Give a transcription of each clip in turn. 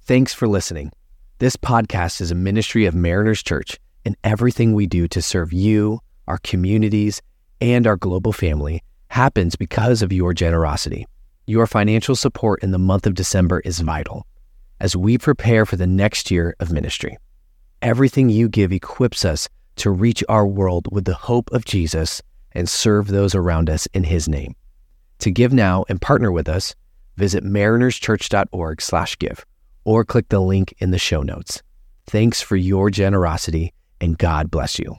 Thanks for listening. This podcast is a ministry of Mariners Church, and everything we do to serve you, our communities, and our global family happens because of your generosity. Your financial support in the month of December is vital as we prepare for the next year of ministry. Everything you give equips us to reach our world with the hope of Jesus and serve those around us in His name. To give now and partner with us, visit marinerschurch.org/give or click the link in the show notes. Thanks for your generosity, and God bless you.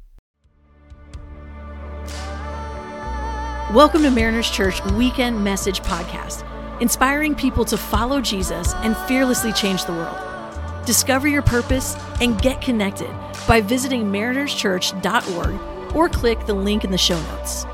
Welcome to Mariners Church Weekend Message Podcast, inspiring people to follow Jesus and fearlessly change the world. Discover your purpose and get connected by visiting marinerschurch.org or click the link in the show notes.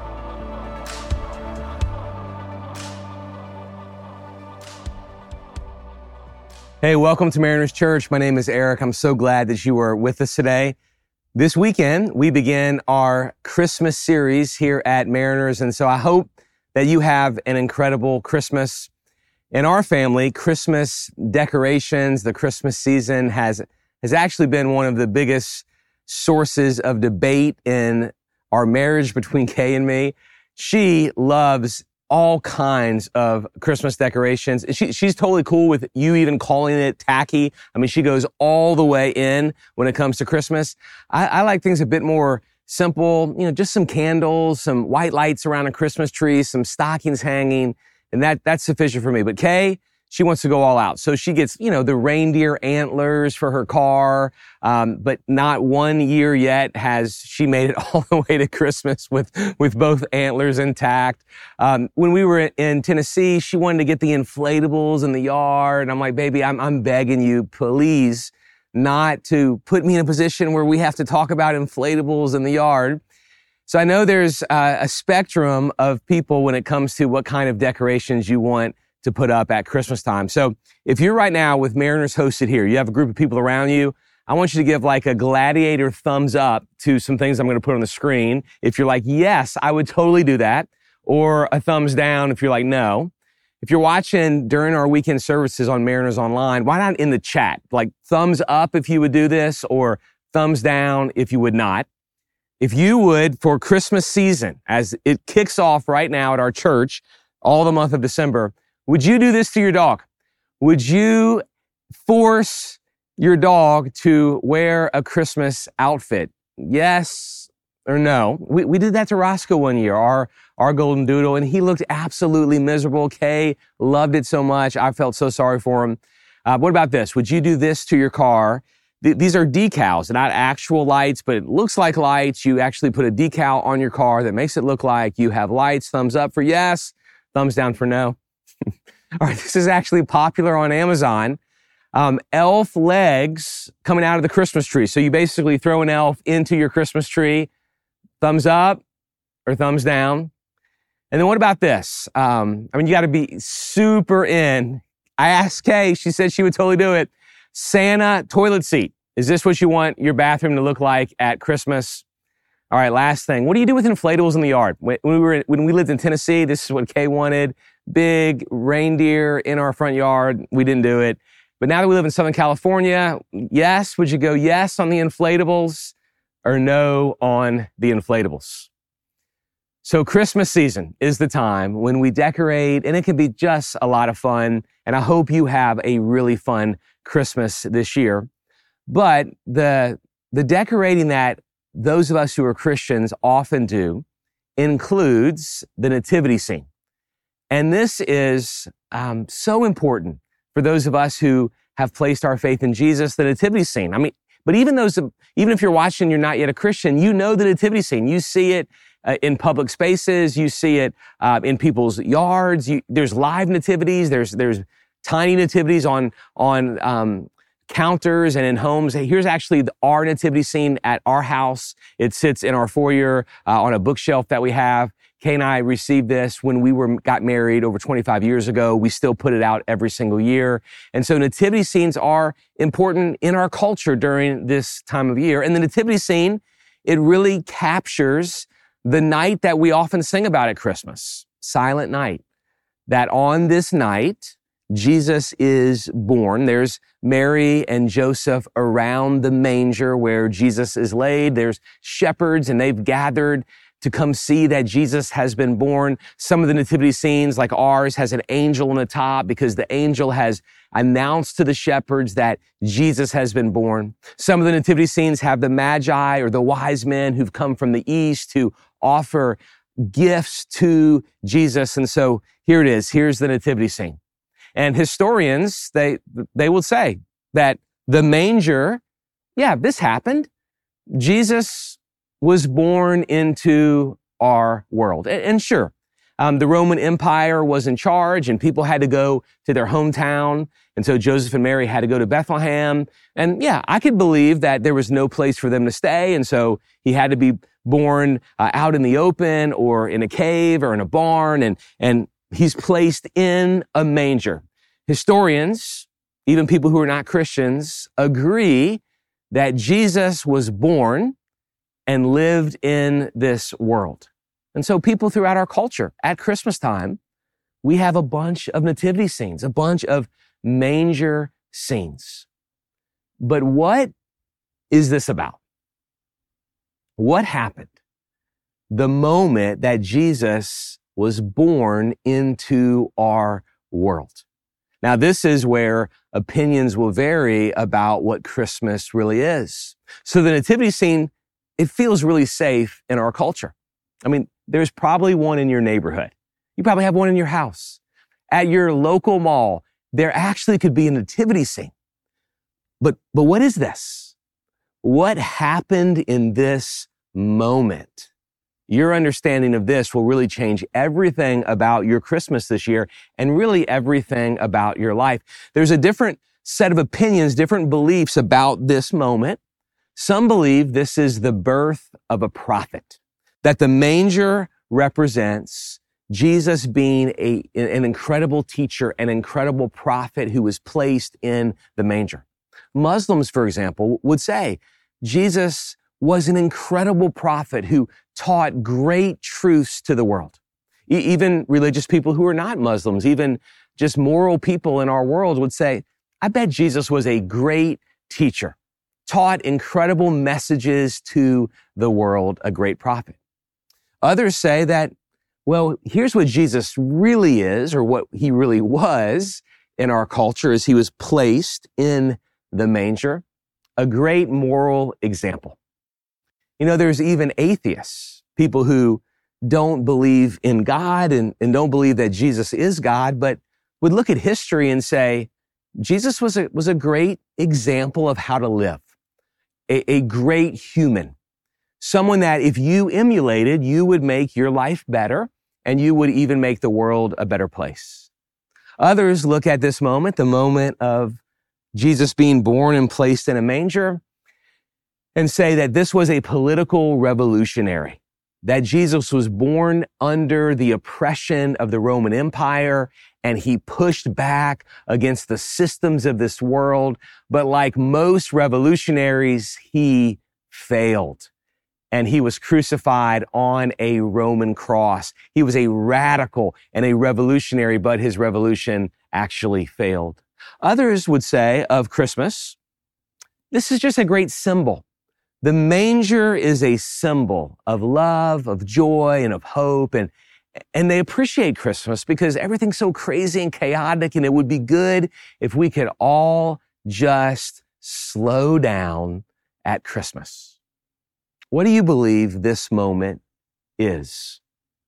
Hey, welcome to Mariners Church. My name is Eric. I'm so glad that you are with us today. This weekend, we begin our Christmas series here at Mariners, and so I hope that you have an incredible Christmas. In our family, Christmas decorations, the Christmas season has actually been one of the biggest sources of debate in our marriage between Kay and me. She loves all kinds of Christmas decorations. She's totally cool with you even calling it tacky. I mean, she goes all the way in when it comes to Christmas. I like things a bit more simple, just some candles, some white lights around a Christmas tree, some stockings hanging, and that's sufficient for me. But Kay, she wants to go all out. So she gets, the reindeer antlers for her car. But not one year yet has she made it all the way to Christmas with both antlers intact. When we were in Tennessee, she wanted to get the inflatables in the yard. And I'm like, baby, I'm begging you, please, not to put me in a position where we have to talk about inflatables in the yard. So I know there's a spectrum of people when it comes to what kind of decorations you want to put up at Christmas time. So if you're right now with Mariners hosted here, you have a group of people around you, I want you to give like a gladiator thumbs up to some things I'm going to put on the screen. If you're like, yes, I would totally do that. Or a thumbs down if you're like, no. If you're watching during our weekend services on Mariners Online, why not in the chat? Like thumbs up if you would do this, or thumbs down if you would not. If you would, for Christmas season, as it kicks off right now at our church, all the month of December, would you do this to your dog? Would you force your dog to wear a Christmas outfit? Yes or no? We did that to Roscoe one year, our golden doodle, and he looked absolutely miserable. Kay loved it so much. I felt so sorry for him. What about this? Would you do this to your car? These are decals, not actual lights, but it looks like lights. You actually put a decal on your car that makes it look like you have lights. Thumbs up for yes, thumbs down for no. All right, this is actually popular on Amazon. Elf legs coming out of the Christmas tree. So you basically throw an elf into your Christmas tree. Thumbs up or thumbs down. And then what about this? You got to be super in. I asked Kay, she said she would totally do it. Santa toilet seat. Is this what you want your bathroom to look like at Christmas? All right, last thing. What do you do with inflatables in the yard? When we lived in Tennessee, this is what Kay wanted. Big reindeer in our front yard. We didn't do it. But now that we live in Southern California, yes, would you go yes on the inflatables or no on the inflatables? So Christmas season is the time when we decorate, and it can be just a lot of fun. And I hope you have a really fun Christmas this year. But the decorating that those of us who are Christians often do includes the nativity scene. And this is so important for those of us who have placed our faith in Jesus, the nativity scene. But even if you're watching, you're not yet a Christian, you know the nativity scene. You see it in public spaces. You see it in people's yards. There's live nativities. There's tiny nativities on counters and in homes. Here's actually our nativity scene at our house. It sits in our foyer on a bookshelf that we have. Kay and I received this when we got married over 25 years ago. We still put it out every single year. And so nativity scenes are important in our culture during this time of year. And the nativity scene, it really captures the night that we often sing about at Christmas, Silent Night. That on this night, Jesus is born. There's Mary and Joseph around the manger where Jesus is laid. There's shepherds, and they've gathered to come see that Jesus has been born. Some of the nativity scenes, like ours, has an angel on the top because the angel has announced to the shepherds that Jesus has been born. Some of the nativity scenes have the magi or the wise men who've come from the east to offer gifts to Jesus. And so here it is. Here's the nativity scene. And historians, they will say that the manger, yeah, this happened. Jesus was born into our world. And sure, the Roman Empire was in charge and people had to go to their hometown. And so Joseph and Mary had to go to Bethlehem. And yeah, I could believe that there was no place for them to stay. And so he had to be born out in the open or in a cave or in a barn. And he's placed in a manger. Historians, even people who are not Christians, agree that Jesus was born and lived in this world. And so people throughout our culture at Christmas time, we have a bunch of nativity scenes, a bunch of manger scenes. But what is this about? What happened the moment that Jesus was born into our world? Now, this is where opinions will vary about what Christmas really is. So the nativity scene, it feels really safe in our culture. I mean, there's probably one in your neighborhood. You probably have one in your house. At your local mall, there actually could be a nativity scene. But what is this? What happened in this moment? Your understanding of this will really change everything about your Christmas this year and really everything about your life. There's a different set of opinions, different beliefs about this moment. Some believe this is the birth of a prophet, that the manger represents Jesus being an incredible teacher, an incredible prophet who was placed in the manger. Muslims, for example, would say Jesus was an incredible prophet who taught great truths to the world. Even religious people who are not Muslims, even just moral people in our world would say, I bet Jesus was a great teacher, taught incredible messages to the world, a great prophet. Others say that, well, here's what Jesus really is, or what he really was in our culture as he was placed in the manger, a great moral example. You know, there's even atheists, people who don't believe in God and don't believe that Jesus is God, but would look at history and say, Jesus was a great example of how to live, a great human, someone that if you emulated, you would make your life better and you would even make the world a better place. Others look at this moment, the moment of Jesus being born and placed in a manger, and say that this was a political revolutionary, that Jesus was born under the oppression of the Roman Empire, and he pushed back against the systems of this world. But like most revolutionaries, he failed, and he was crucified on a Roman cross. He was a radical and a revolutionary, but his revolution actually failed. Others would say of Christmas, this is just a great symbol. The manger is a symbol of love, of joy, and of hope. And they appreciate Christmas because everything's so crazy and chaotic, and it would be good if we could all just slow down at Christmas. What do you believe this moment is?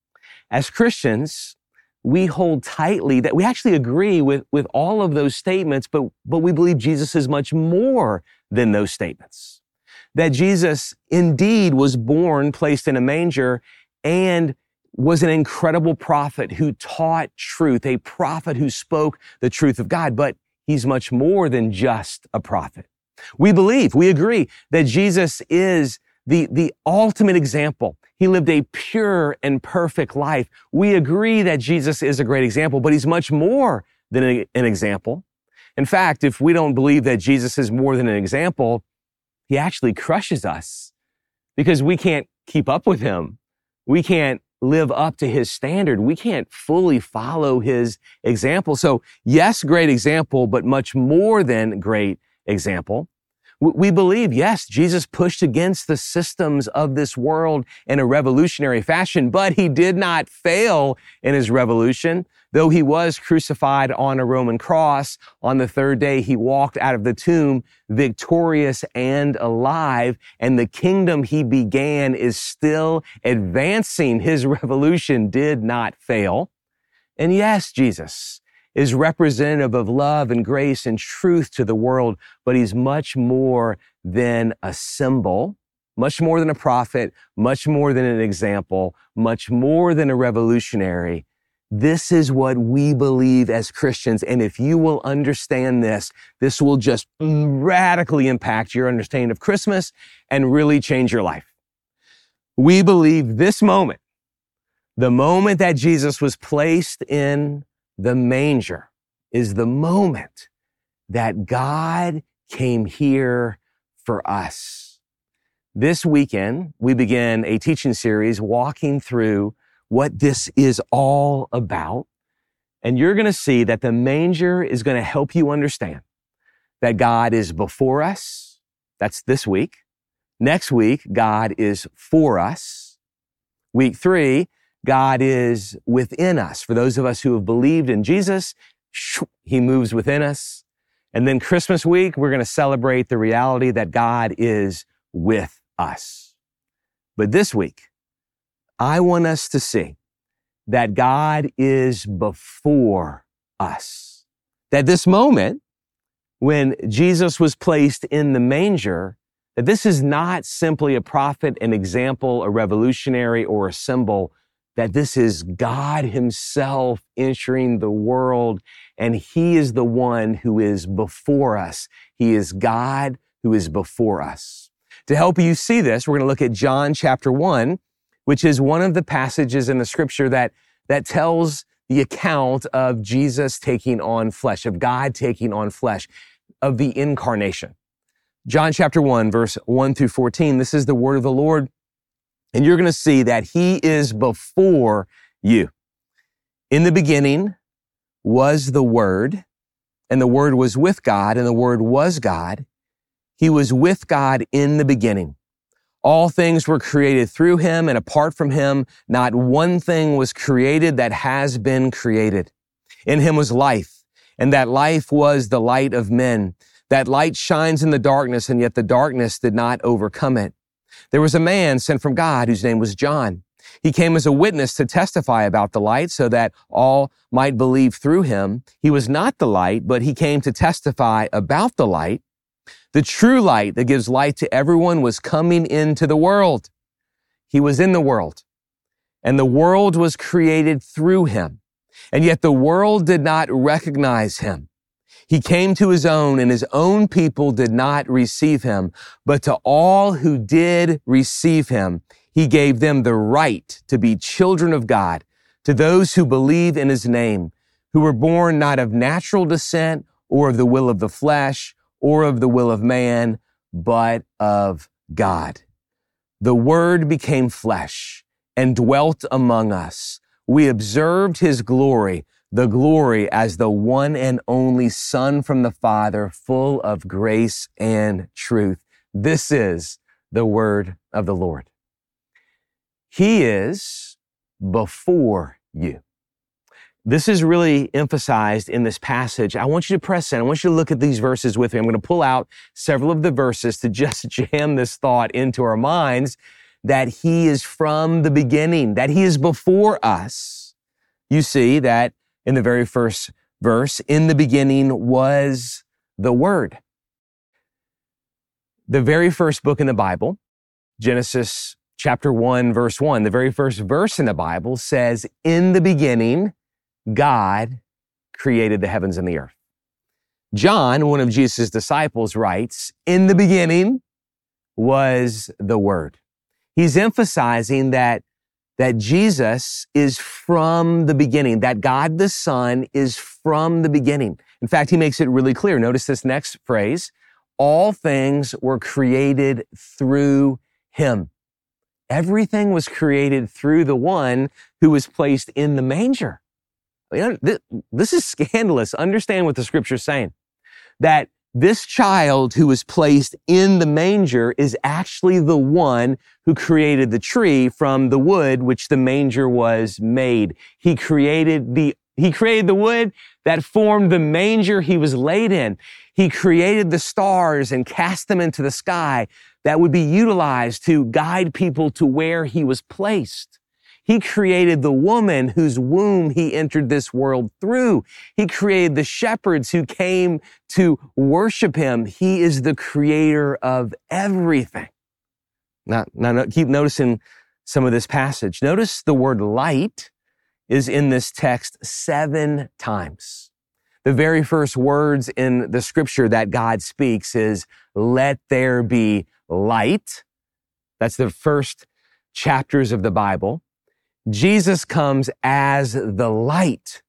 As Christians, we hold tightly that we actually agree with all of those statements, but we believe Jesus is much more than those statements. That Jesus indeed was born, placed in a manger, and was an incredible prophet who taught truth, a prophet who spoke the truth of God, but he's much more than just a prophet. We believe, we agree that Jesus is the ultimate example. He lived a pure and perfect life. We agree that Jesus is a great example, but he's much more than an example. In fact, if we don't believe that Jesus is more than an example, he actually crushes us because we can't keep up with him. We can't live up to his standard. We can't fully follow his example. So yes, great example, but much more than great example. We believe, yes, Jesus pushed against the systems of this world in a revolutionary fashion, but he did not fail in his revolution. Though he was crucified on a Roman cross, on the third day he walked out of the tomb victorious and alive, and the kingdom he began is still advancing. His revolution did not fail. And yes, Jesus is representative of love and grace and truth to the world, but he's much more than a symbol, much more than a prophet, much more than an example, much more than a revolutionary. This is what we believe as Christians. And if you will understand this, this will just radically impact your understanding of Christmas and really change your life. We believe this moment, the moment that Jesus was placed in the manger, is the moment that God came here for us. This weekend, we begin a teaching series walking through what this is all about. And you're going to see that the manger is going to help you understand that God is before us. That's this week. Next week, God is for us. Week 3, God is within us. For those of us who have believed in Jesus, he moves within us. And then Christmas week, we're going to celebrate the reality that God is with us. But this week, I want us to see that God is before us. That this moment, when Jesus was placed in the manger, that this is not simply a prophet, an example, a revolutionary, or a symbol, that this is God himself entering the world, and he is the one who is before us. He is God who is before us. To help you see this, we're going to look at John chapter 1, which is one of the passages in the scripture that tells the account of Jesus taking on flesh, of God taking on flesh, of the incarnation. John chapter 1, verse 1 through 14, this is the word of the Lord. And you're going to see that he is before you. In the beginning was the Word, and the Word was with God, and the Word was God. He was with God in the beginning. All things were created through him, and apart from him, not one thing was created that has been created. In him was life, and that life was the light of men. That light shines in the darkness, and yet the darkness did not overcome it. There was a man sent from God whose name was John. He came as a witness to testify about the light so that all might believe through him. He was not the light, but he came to testify about the light. The true light that gives light to everyone was coming into the world. He was in the world, and the world was created through him, and yet the world did not recognize him. He came to his own, and his own people did not receive him. But to all who did receive him, he gave them the right to be children of God, to those who believe in his name, who were born not of natural descent or of the will of the flesh or of the will of man, but of God. The Word became flesh and dwelt among us. We observed his glory, the glory as the one and only Son from the Father, full of grace and truth. This is the word of the Lord. He is before you. This is really emphasized in this passage. I want you to press in. I want you to look at these verses with me. I'm going to pull out several of the verses to just jam this thought into our minds, that he is from the beginning, that he is before us. You see that in the very first verse, in the beginning was the Word. The very first book in the Bible, Genesis chapter 1, verse 1, the very first verse in the Bible says, in the beginning, God created the heavens and the earth. John, one of Jesus' disciples, writes, in the beginning was the Word. He's emphasizing that Jesus is from the beginning, that God the Son is from the beginning. In fact, he makes it really clear. Notice this next phrase, all things were created through him. Everything was created through the one who was placed in the manger. This is scandalous. Understand what the scripture's saying. That this child who was placed in the manger is actually the one who created the tree from the wood which the manger was made. He created the wood that formed the manger he was laid in. He created the stars and cast them into the sky that would be utilized to guide people to where he was placed. He created the woman whose womb he entered this world through. He created the shepherds who came to worship him. He is the creator of everything. Now keep noticing some of this passage. Notice the word light is in this text 7 times. The very first words in the scripture that God speaks is, "Let there be light." That's the first chapters of the Bible. Jesus comes as the light.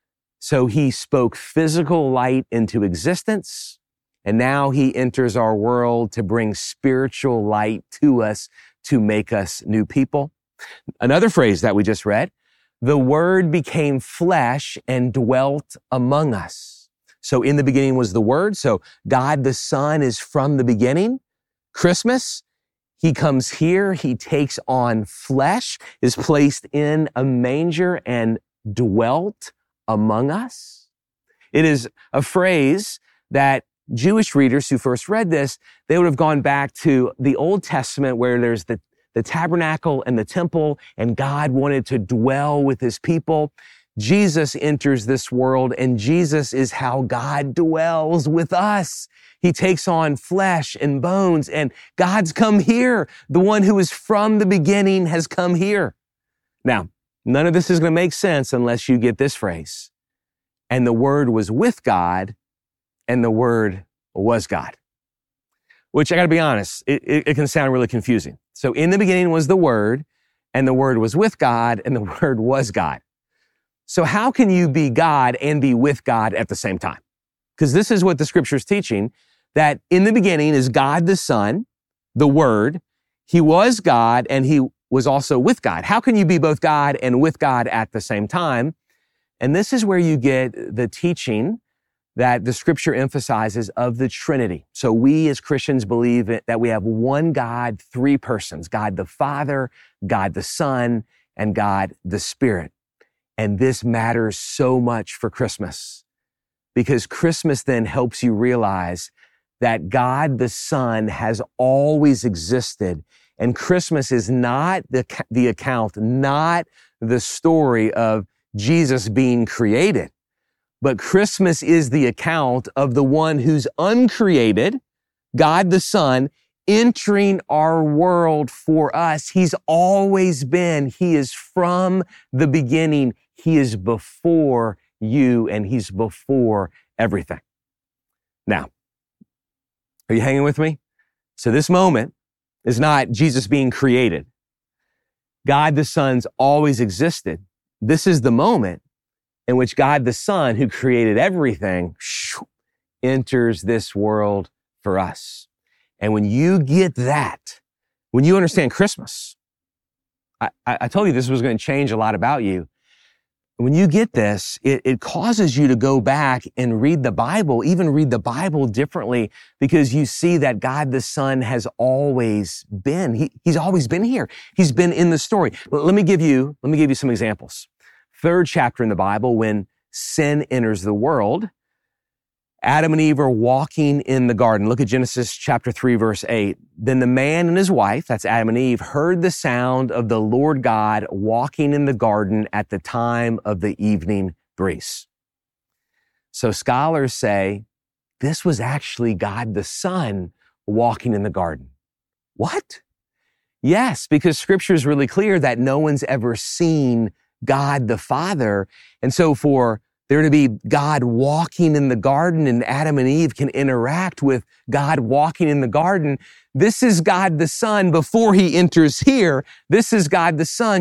So he spoke physical light into existence, and now he enters our world to bring spiritual light to us to make us new people. Another phrase that we just read, the Word became flesh and dwelt among us. So in the beginning was the Word. So God the Son is from the beginning. Christmas, he comes here, he takes on flesh, is placed in a manger and dwelt among us. It is a phrase that Jewish readers who first read this, they would have gone back to the Old Testament where there's the tabernacle and the temple, and God wanted to dwell with his people. Jesus enters this world, and Jesus is how God dwells with us. He takes on flesh and bones, and God's come here. The one who is from the beginning has come here. Now, none of this is going to make sense unless you get this phrase. And the Word was with God, and the Word was God. Which I got to be honest, it can sound really confusing. So in the beginning was the Word, and the Word was with God, and the Word was God. So how can you be God and be with God at the same time? Because this is what the scripture is teaching, that in the beginning is God the Son, the Word. He was God, and he was also with God. How can you be both God and with God at the same time? And this is where you get the teaching that the scripture emphasizes of the Trinity. So we as Christians believe that we have one God, 3 persons, God the Father, God the Son, and God the Spirit. And this matters so much for Christmas because Christmas then helps you realize that God the Son has always existed. And Christmas is not the account, not the story of Jesus being created. But Christmas is the account of the one who's uncreated, God the Son, entering our world for us. He's always been. He is from the beginning. He is before you, and he's before everything. Now, are you hanging with me? So this moment is not Jesus being created. God the Son's always existed. This is the moment in which God the Son, who created everything, enters this world for us. And when you get that, when you understand Christmas, I told you this was going to change a lot about you. When you get this, it causes you to go back and read the Bible, even read the Bible differently, because you see that God the Son has always been. He's always been here. He's been in the story. Let me give you some examples. 3rd chapter in the Bible, when sin enters the world, Adam and Eve are walking in the garden. Look at Genesis chapter 3, verse 8. Then the man and his wife, that's Adam and Eve, heard the sound of the Lord God walking in the garden at the time of the evening breeze. So scholars say this was actually God the Son walking in the garden. What? Yes, because scripture is really clear that no one's ever seen God the Father. And so for there to be God walking in the garden and Adam and Eve can interact with God walking in the garden, this is God the Son before he enters here. This is God the Son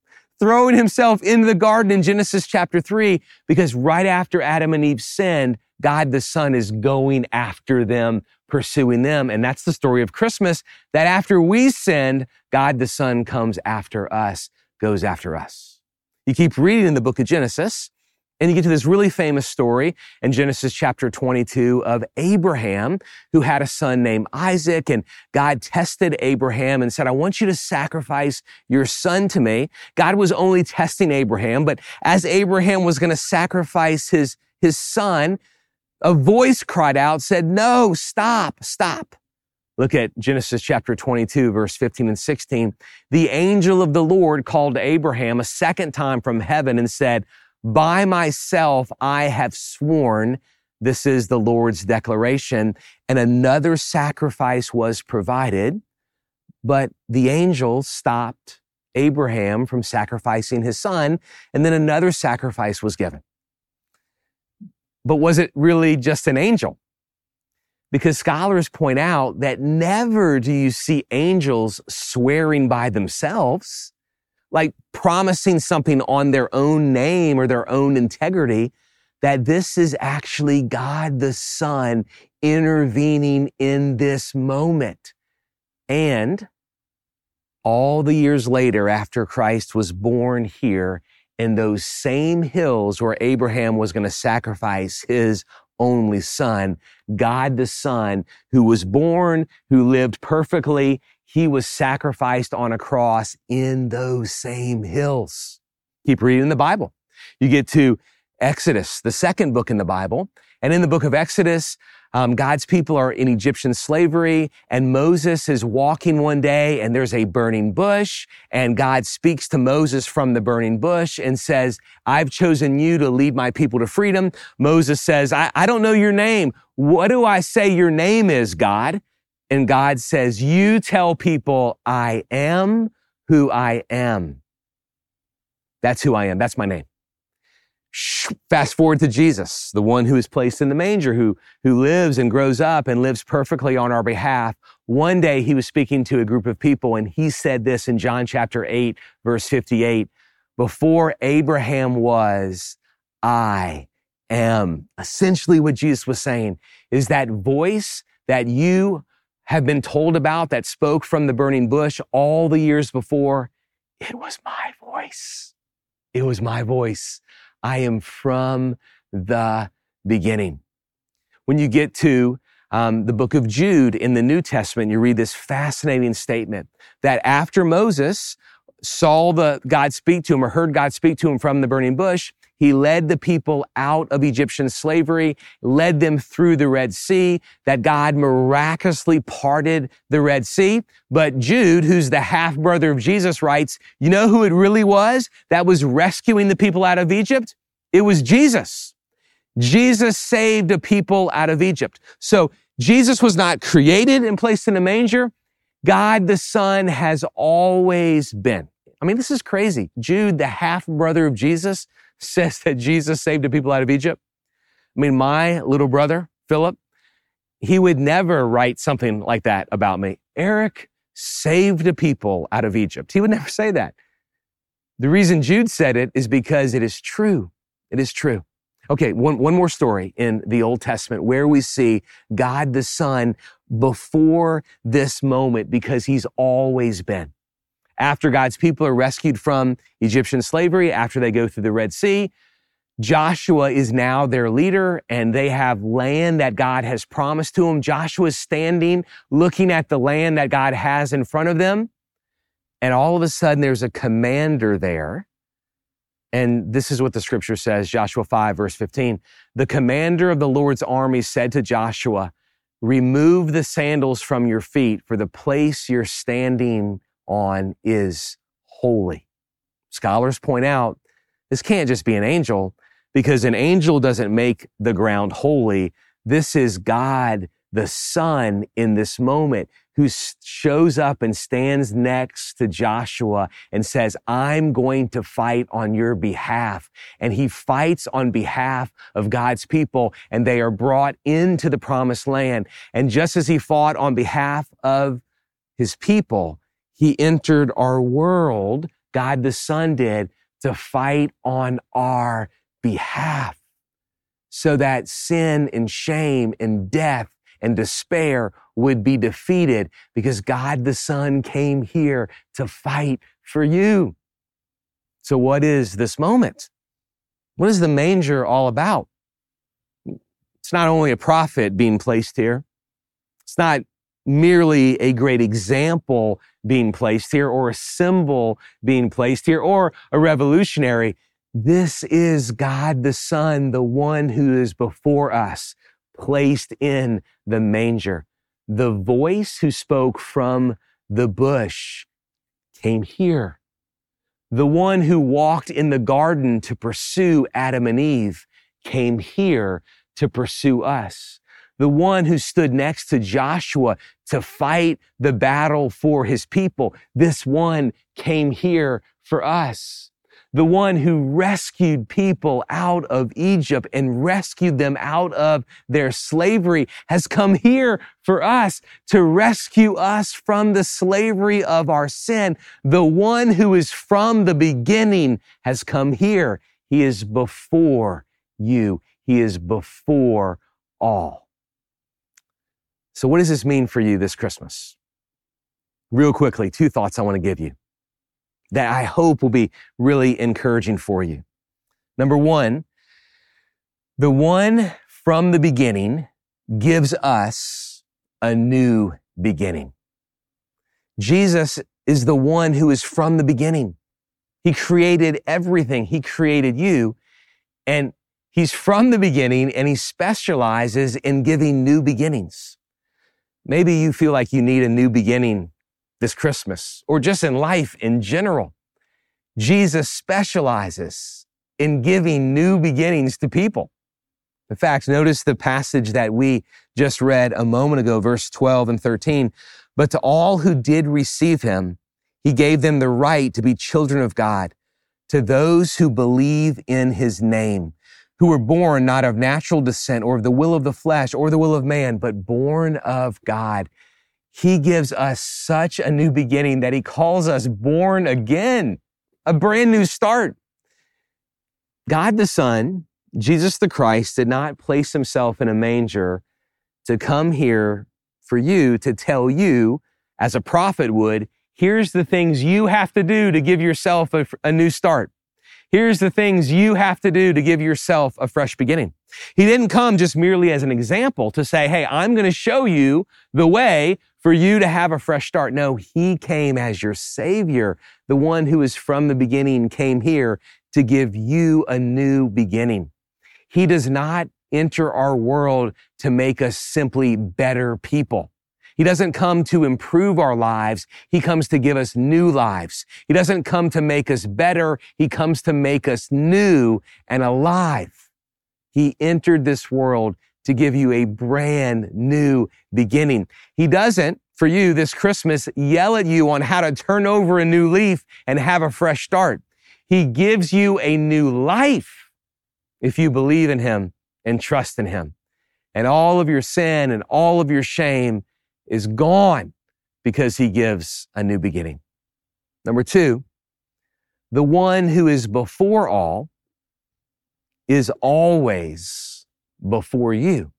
throwing himself into the garden in Genesis chapter 3, because right after Adam and Eve sinned, God the Son is going after them, pursuing them. And that's the story of Christmas, that after we sinned, God the Son comes after us, goes after us. You keep reading in the book of Genesis, and you get to this really famous story in Genesis chapter 22 of Abraham, who had a son named Isaac, and God tested Abraham and said, I want you to sacrifice your son to me. God was only testing Abraham, but as Abraham was going to sacrifice his son, a voice cried out, said, no, stop. Look at Genesis chapter 22, verse 15 and 16. The angel of the Lord called to Abraham a second time from heaven and said, by myself I have sworn, this is the Lord's declaration, and another sacrifice was provided, but the angel stopped Abraham from sacrificing his son, and then another sacrifice was given. But was it really just an angel? Because scholars point out that never do you see angels swearing by themselves, like promising something on their own name or their own integrity, that this is actually God the Son intervening in this moment. And all the years later, after Christ was born here in those same hills where Abraham was going to sacrifice his only son, God the Son, who was born, who lived perfectly, he was sacrificed on a cross in those same hills. Keep reading the Bible. You get to Exodus, the second book in the Bible. And in the book of Exodus, God's people are in Egyptian slavery, and Moses is walking one day, and there's a burning bush, and God speaks to Moses from the burning bush and says, I've chosen you to lead my people to freedom. Moses says, I don't know your name. What do I say your name is, God? And God says, you tell people I am who I am. That's who I am. That's my name. Fast forward to Jesus, the one who is placed in the manger, who lives and grows up and lives perfectly on our behalf. One day he was speaking to a group of people, and he said this in John chapter 8, verse 58, before Abraham was, I am. Essentially what Jesus was saying is that voice that you have been told about that spoke from the burning bush all the years before, it was my voice. It was my voice. I am from the beginning. When you get to the book of Jude in the New Testament, you read this fascinating statement that after Moses saw God speak to him or heard God speak to him from the burning bush, he led the people out of Egyptian slavery, led them through the Red Sea, that God miraculously parted the Red Sea. But Jude, who's the half-brother of Jesus, writes, you know who it really was that was rescuing the people out of Egypt? It was Jesus. Jesus saved the people out of Egypt. So Jesus was not created and placed in a manger. God the Son has always been. I mean, this is crazy. Jude, the half-brother of Jesus, says that Jesus saved the people out of Egypt. I mean, my little brother, Philip, he would never write something like that about me. Eric saved the people out of Egypt. He would never say that. The reason Jude said it is because it is true. It is true. Okay, one more story in the Old Testament where we see God the Son before this moment, because he's always been. After God's people are rescued from Egyptian slavery, after they go through the Red Sea, Joshua is now their leader, and they have land that God has promised to them. Joshua is standing, looking at the land that God has in front of them, and all of a sudden there's a commander there. And this is what the scripture says, Joshua 5, verse 15. The commander of the Lord's army said to Joshua, remove the sandals from your feet, for the place you're standing on is holy. Scholars point out this can't just be an angel, because an angel doesn't make the ground holy. This is God the Son in this moment, who shows up and stands next to Joshua and says, I'm going to fight on your behalf. And he fights on behalf of God's people, and they are brought into the promised land. And just as he fought on behalf of his people, he entered our world, God the Son did, to fight on our behalf. so that sin and shame and death and despair would be defeated, because God the Son came here to fight for you. So what is this moment? What is the manger all about? It's not only a prophet being placed here. It's not merely a great example being placed here, or a symbol being placed here, or a revolutionary. This is God the Son, the one who is before us, placed in the manger. The voice who spoke from the bush came here. The one who walked in the garden to pursue Adam and Eve came here to pursue us. The one who stood next to Joshua to fight the battle for his people, this one came here for us. The one who rescued people out of Egypt and rescued them out of their slavery has come here for us to rescue us from the slavery of our sin. The one who is from the beginning has come here. He is before you. He is before all. So what does this mean for you this Christmas? Real quickly, 2 thoughts I want to give you that I hope will be really encouraging for you. Number 1, the one from the beginning gives us a new beginning. Jesus is the one who is from the beginning. He created everything. He created you, and he's from the beginning, and he specializes in giving new beginnings. Maybe you feel like you need a new beginning this Christmas, or just in life in general. Jesus specializes in giving new beginnings to people. In fact, notice the passage that we just read a moment ago, verse 12 and 13. But to all who did receive him, he gave them the right to be children of God, to those who believe in his name, who were born not of natural descent or of the will of the flesh or the will of man, but born of God. He gives us such a new beginning that he calls us born again, a brand new start. God the Son, Jesus the Christ, did not place himself in a manger to come here for you to tell you, as a prophet would, here's the things you have to do to give yourself a new start. Here's the things you have to do to give yourself a fresh beginning. He didn't come just merely as an example to say, hey, I'm going to show you the way for you to have a fresh start. No, he came as your Savior. The one who is from the beginning came here to give you a new beginning. He does not enter our world to make us simply better people. He doesn't come to improve our lives. He comes to give us new lives. He doesn't come to make us better. He comes to make us new and alive. He entered this world to give you a brand new beginning. He doesn't, for you this Christmas, yell at you on how to turn over a new leaf and have a fresh start. He gives you a new life if you believe in him and trust in him. And all of your sin and all of your shame is gone because he gives a new beginning. Number 2, the one who is before all is always before you.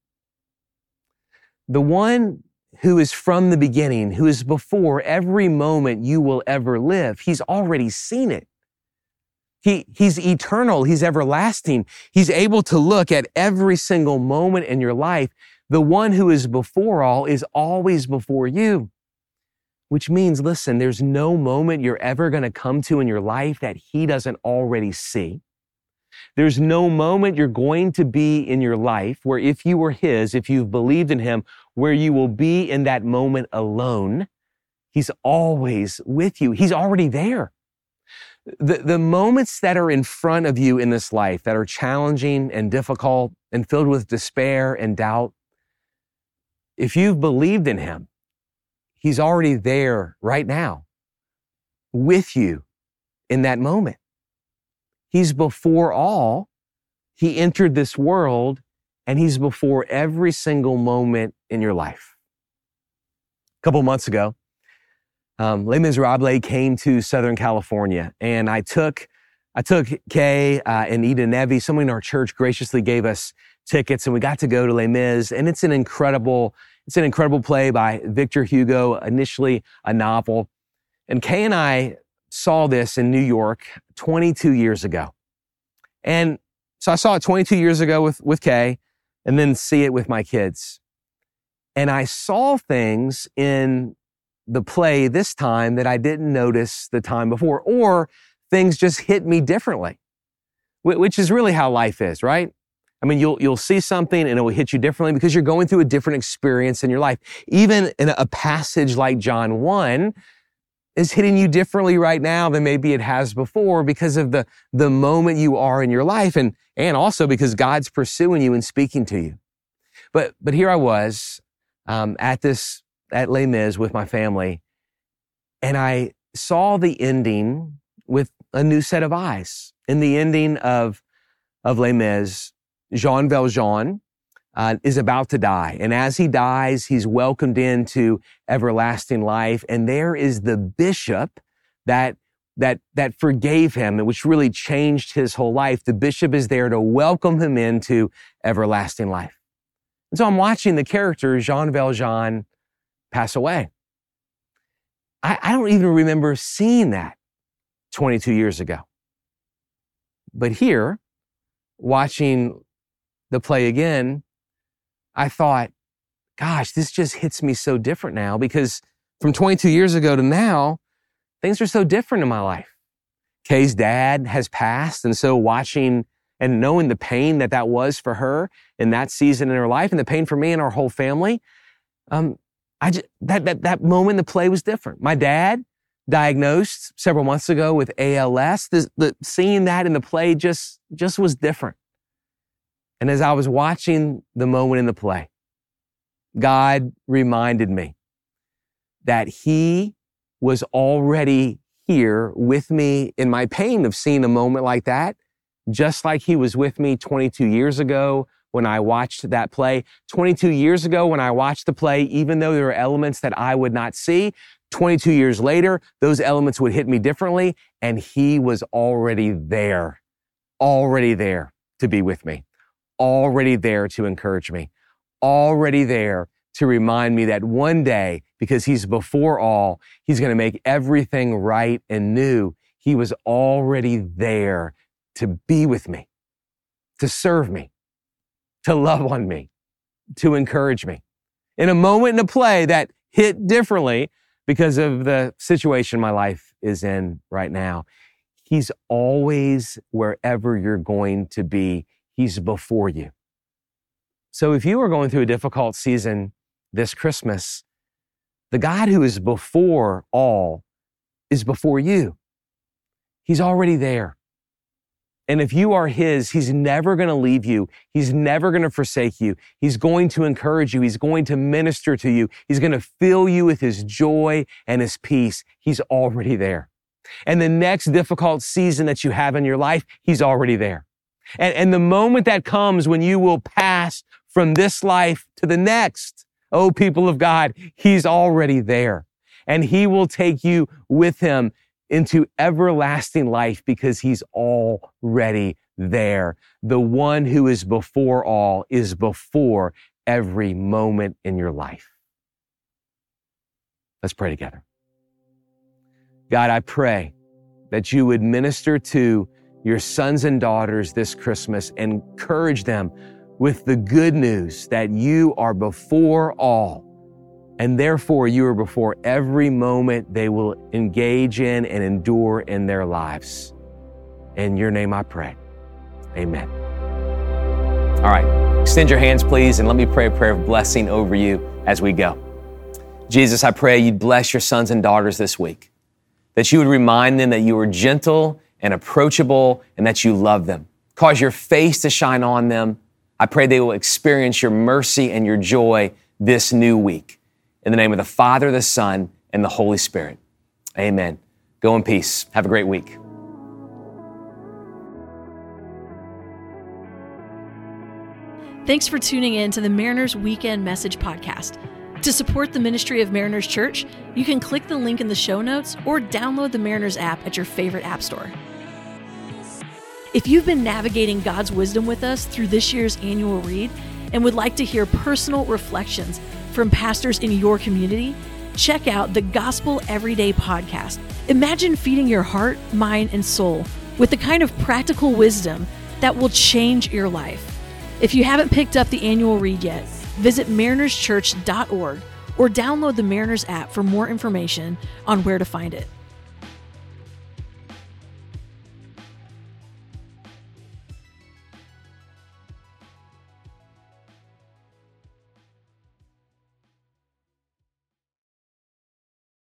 The one who is from the beginning, who is before every moment you will ever live, he's already seen it. He's eternal. He's everlasting. He's able to look at every single moment in your life. The one who is before all is always before you, which means, listen, there's no moment you're ever going to come to in your life that he doesn't already see. There's no moment you're going to be in your life where if you were his, if you've believed in him, where you will be in that moment alone. He's always with you. He's already there. The moments that are in front of you in this life that are challenging and difficult and filled with despair and doubt, if you've believed in him, he's already there right now with you in that moment. He's before all. He entered this world and he's before every single moment in your life. A couple months ago, Les Miserables came to Southern California, and I took Kay and Eda Nevi. Someone in our church graciously gave us tickets and we got to go to Les Mis, and it's an incredible play by Victor Hugo, initially a novel. And Kay and I saw this in New York 22 years ago. And so I saw it 22 years ago with Kay, and then see it with my kids. And I saw things in the play this time that I didn't notice the time before, or things just hit me differently, which is really how life is, right? I mean, you'll see something and it will hit you differently because you're going through a different experience in your life. Even in a passage like John 1 is hitting you differently right now than maybe it has before because of the moment you are in your life, and also because God's pursuing you and speaking to you. But here I was at Les Mis with my family, and I saw the ending with a new set of eyes. In the ending of Les Mis, Jean Valjean is about to die. And as he dies, he's welcomed into everlasting life. And there is the bishop that forgave him, which really changed his whole life. The bishop is there to welcome him into everlasting life. And so I'm watching the character Jean Valjean pass away. I don't even remember seeing that 22 years ago. But here, watching the play again, I thought, gosh, this just hits me so different now, because from 22 years ago to now, things are so different in my life. Kay's dad has passed, and so watching and knowing the pain that was for her in that season in her life, and the pain for me and our whole family, that moment in the play was different. My dad diagnosed several months ago with ALS. Seeing that in the play just was different. And as I was watching the moment in the play, God reminded me that He was already here with me in my pain of seeing a moment like that, just like He was with me 22 years ago when I watched that play. 22 years ago when I watched the play, even though there were elements that I would not see, 22 years later, those elements would hit me differently, and He was already there to be with me, already there to encourage me, already there to remind me that one day, because He's before all, He's going to make everything right and new. He was already there to be with me, to serve me, to love on me, to encourage me. In a moment in a play that hit differently because of the situation my life is in right now, He's always wherever you're going to be. He's before you. So if you are going through a difficult season this Christmas, the God who is before all is before you. He's already there. And if you are His, He's never going to leave you. He's never going to forsake you. He's going to encourage you. He's going to minister to you. He's going to fill you with His joy and His peace. He's already there. And the next difficult season that you have in your life, He's already there. And the moment that comes when you will pass from this life to the next, oh, people of God, He's already there. And He will take you with Him into everlasting life because He's already there. The one who is before all is before every moment in your life. Let's pray together. God, I pray that You would minister to Your sons and daughters this Christmas and encourage them with the good news that You are before all, and therefore You are before every moment they will engage in and endure in their lives. In Your name I pray. Amen. All right, extend your hands, please, and let me pray a prayer of blessing over you as we go. Jesus, I pray You'd bless Your sons and daughters this week, that You would remind them that You are gentle and approachable and that You love them. Cause Your face to shine on them. I pray they will experience Your mercy and Your joy this new week. In the name of the Father, the Son, and the Holy Spirit. Amen. Go in peace. Have a great week. Thanks for tuning in to the Mariners Weekend Message Podcast. To support the ministry of Mariners Church, you can click the link in the show notes or download the Mariners app at your favorite app store. If you've been navigating God's wisdom with us through this year's annual read and would like to hear personal reflections from pastors in your community, check out the Gospel Everyday podcast. Imagine feeding your heart, mind, and soul with the kind of practical wisdom that will change your life. If you haven't picked up the annual read yet, visit marinerschurch.org or download the Mariners app for more information on where to find it.